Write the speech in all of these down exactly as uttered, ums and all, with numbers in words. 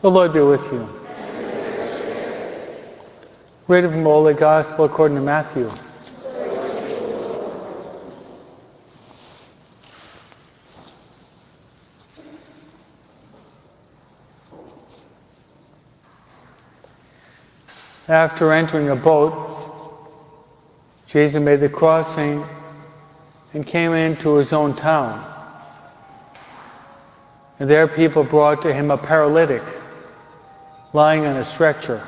The Lord be with you. Reading from the Holy Gospel according to Matthew. After entering a boat, Jesus made the crossing and came into his own town. And there people brought to him a paralytic lying on a stretcher.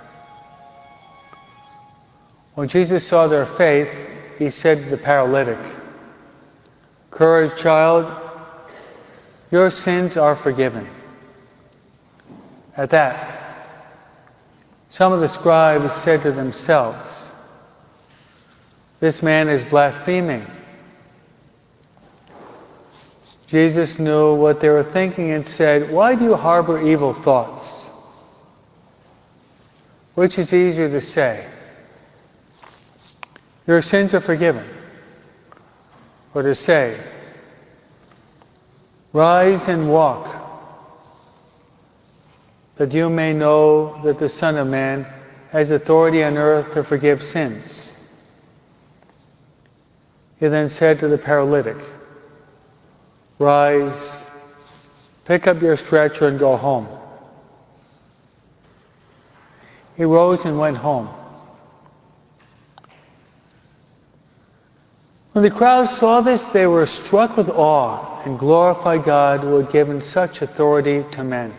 When Jesus saw their faith, he said to the paralytic, "Courage, child, your sins are forgiven." At that, some of the scribes said to themselves, "This man is blaspheming." Jesus knew what they were thinking and said, "Why do you harbor evil thoughts? Which is easier to say, 'Your sins are forgiven,' or to say, 'Rise and walk, that you may know that the Son of Man has authority on earth to forgive sins?" He then said to the paralytic, "Rise, pick up your stretcher and go home." He rose and went home. When the crowd saw this, they were struck with awe and glorified God who had given such authority to men.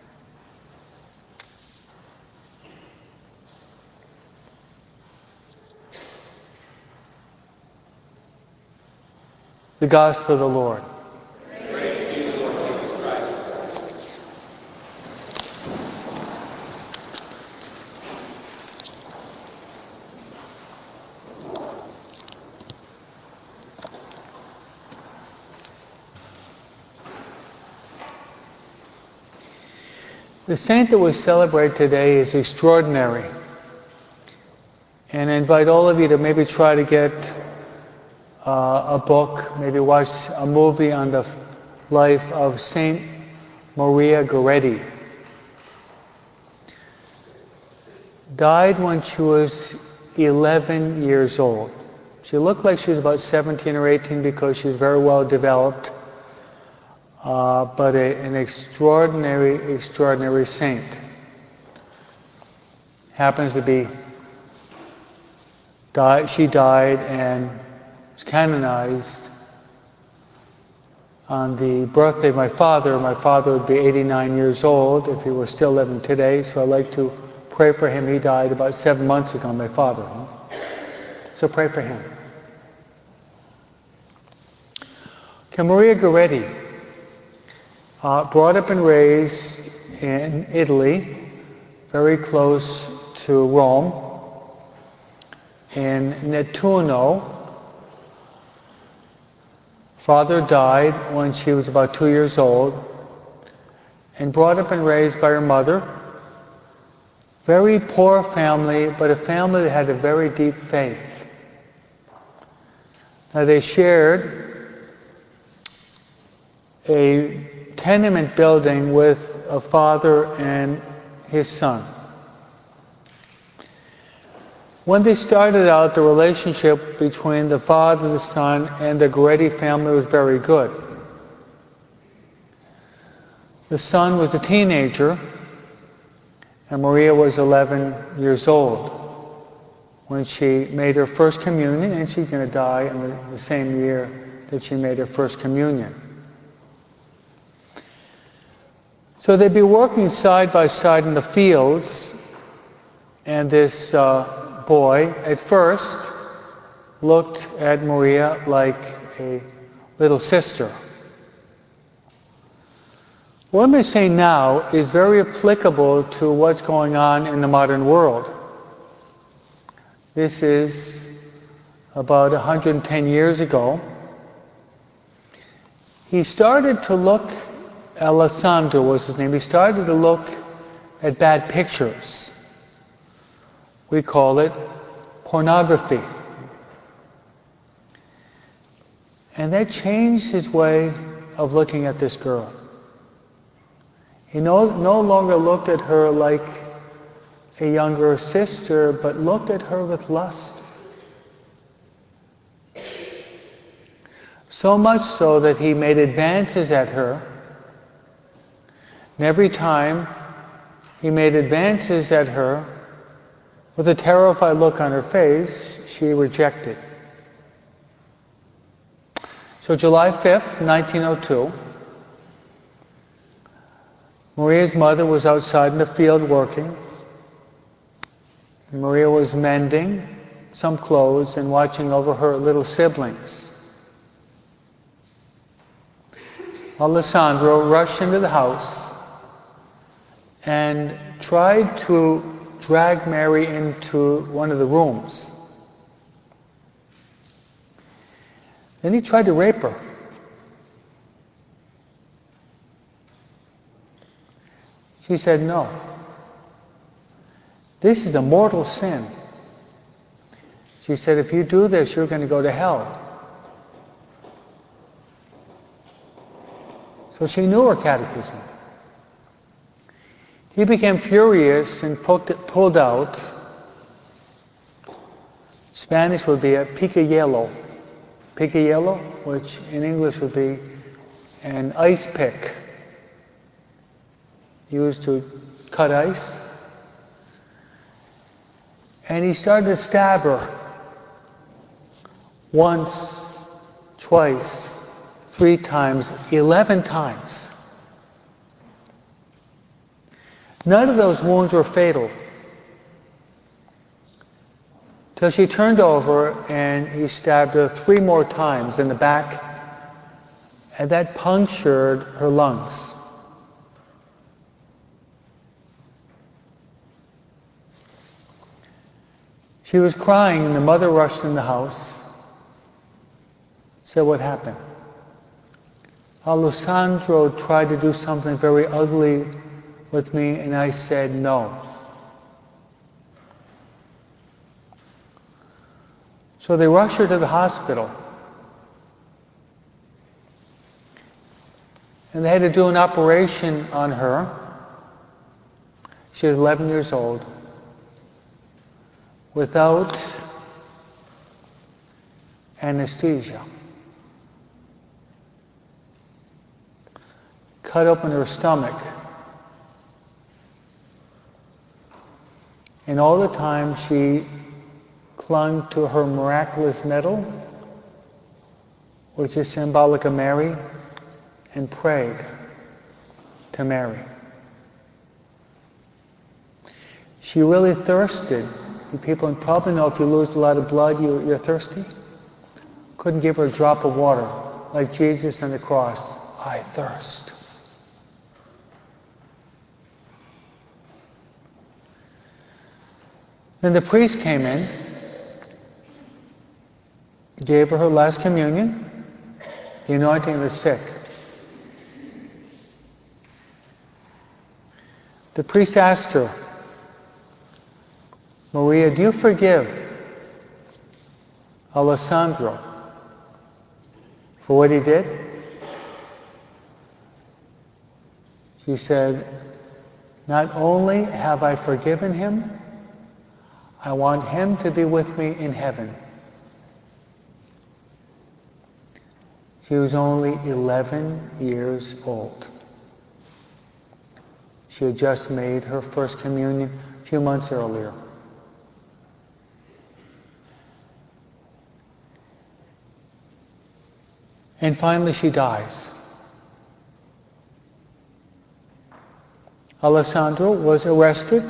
The Gospel of the Lord. Praise to you, Lord Jesus Christ. The saint that we celebrate today is extraordinary. And I invite all of you to maybe try to get Uh, a book, maybe watch a movie on the life of Saint Maria Goretti. Died when she was eleven years old. She looked like she was about seventeen or eighteen because she was very well developed, uh, but a, an extraordinary, extraordinary saint. Happens to be, died, she died and canonized on the birthday of my father. My father would be eighty-nine years old if he were still living today, so I'd like to pray for him. He died about seven months ago, my father. So pray for him. Okay, Maria Goretti, uh, brought up and raised in Italy, very close to Rome, in Nettuno. Father died when she was about two years old, and brought up and raised by her mother. Very poor family, but a family that had a very deep faith. Now they shared a tenement building with a father and his son. When they started out, the relationship between the father, the son, and the Goretti family was very good. The son was a teenager, and Maria was eleven years old when she made her first communion, and she's going to die in the, the same year that she made her first communion. So they'd be working side by side in the fields, and this uh, boy at first looked at Maria like a little sister. What I'm going to say now is very applicable to what's going on in the modern world. This is about one hundred ten years ago. He started to look, Alessandro was his name, he started to look at bad pictures. We call it pornography. And that changed his way of looking at this girl. He no, no longer looked at her like a younger sister, but looked at her with lust. So much so that he made advances at her. And every time he made advances at her, with a terrified look on her face, she rejected. So July fifth, nineteen oh two, Maria's mother was outside in the field working. Maria was mending some clothes and watching over her little siblings. Alessandro rushed into the house and tried to drag Mary into one of the rooms. Then he tried to rape her. She said, "No. This is a mortal sin." She said, "If you do this, you're going to go to hell." So she knew her catechism. He became furious and poked it, pulled out, Spanish would be a picayelo. Picayelo, which in English would be an ice pick used to cut ice. And he started to stab her once, twice, three times, eleven times. None of those wounds were fatal, till she turned over and he stabbed her three more times in the back, and that punctured her lungs. She was crying, and the mother rushed in the house, said, "What happened?" "Alessandro tried to do something very ugly with me, and I said no." So they rushed her to the hospital. And they had to do an operation on her. She was eleven years old. Without anesthesia. Cut open her stomach. And all the time she clung to her miraculous medal, which is symbolic of Mary, and prayed to Mary. She really thirsted. You people probably know if you lose a lot of blood, you, you're thirsty. Couldn't give her a drop of water, like Jesus on the cross. "I thirst." Then the priest came in, gave her her last communion, the anointing of the sick. The priest asked her, "Maria, do you forgive Alessandro for what he did?" She said, "Not only have I forgiven him, I want him to be with me in heaven." She was only eleven years old. She had just made her first communion a few months earlier. And finally she dies. Alessandro was arrested,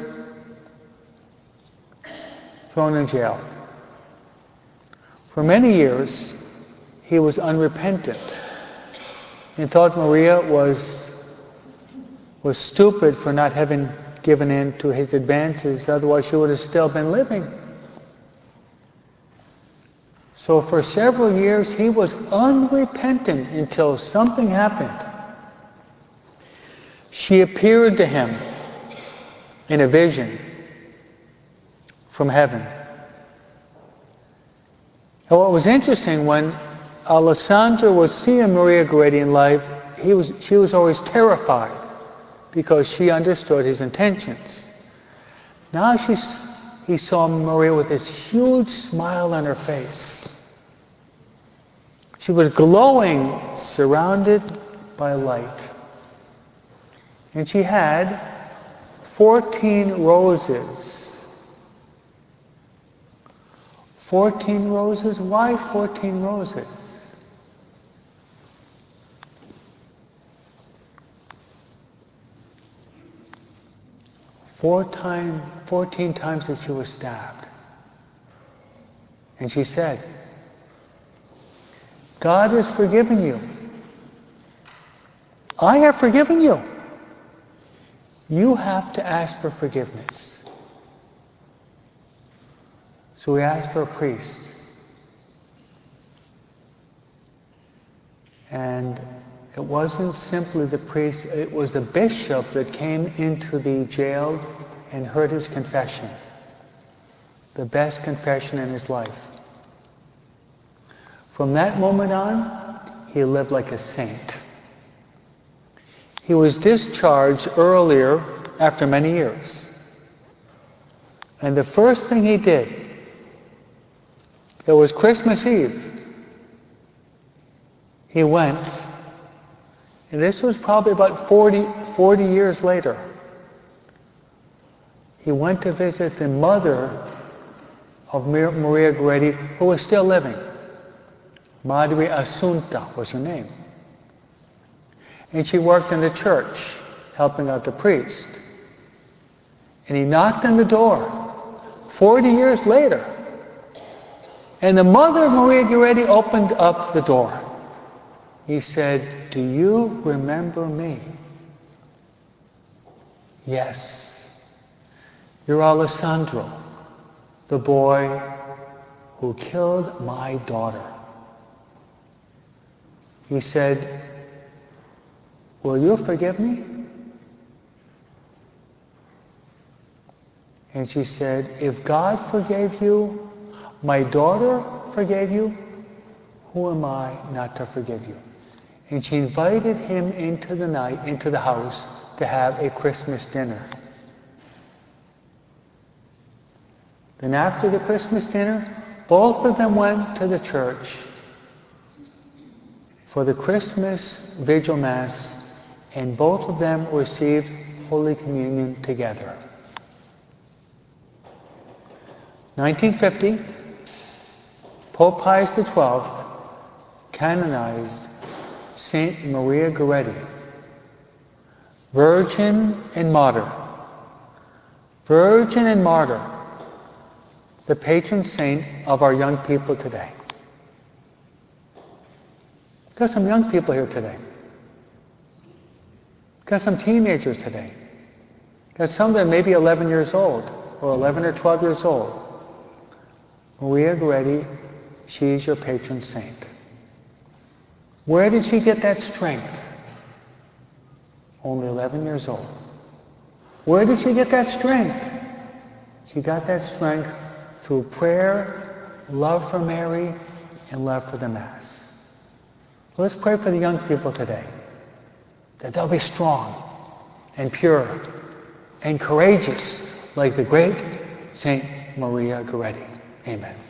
thrown in jail. For many years, he was unrepentant and thought Maria was, was stupid for not having given in to his advances, otherwise she would have still been living. So for several years, he was unrepentant until something happened. She appeared to him in a vision from heaven. And what was interesting, when Alessandro was seeing Maria Goretti in life, he was, she was always terrified because she understood his intentions. Now she, he saw Maria with this huge smile on her face. She was glowing, surrounded by light. And she had fourteen roses. Fourteen roses? Why fourteen roses? Four time, fourteen times that she was stabbed. And she said, God has forgiven you. I have forgiven you. You have to ask for forgiveness. So we asked for a priest. And it wasn't simply the priest, it was the bishop that came into the jail and heard his confession. The best confession in his life. From that moment on, he lived like a saint. He was discharged earlier after many years. And the first thing he did, it was Christmas Eve. He went, and this was probably about forty, forty years later. He went to visit the mother of Maria Goretti, who was still living. Madre Assunta was her name. And she worked in the church, helping out the priest. And he knocked on the door, forty years later. And the mother of Maria Goretti opened up the door. He said, do you remember me? Yes. You're Alessandro, the boy who killed my daughter. He said, will you forgive me? And she said, if God forgave you, my daughter forgave you, who am I not to forgive you? And she invited him into the night, into the house, to have a Christmas dinner. Then after the Christmas dinner, both of them went to the church for the Christmas Vigil Mass, and both of them received Holy Communion together. nineteen fifty, Pope Pius the twelfth canonized Saint Maria Goretti, Virgin and Martyr. Virgin and Martyr, the patron saint of our young people today. Got some young people here today. Got some teenagers today. Got some that may be eleven years old, or eleven or twelve years old. Maria Goretti, she's your patron saint. Where did she get that strength? Only eleven years old. Where did she get that strength? She got that strength through prayer, love for Mary, and love for the Mass. Let's pray for the young people today, that they'll be strong and pure and courageous like the great Saint Maria Goretti. Amen.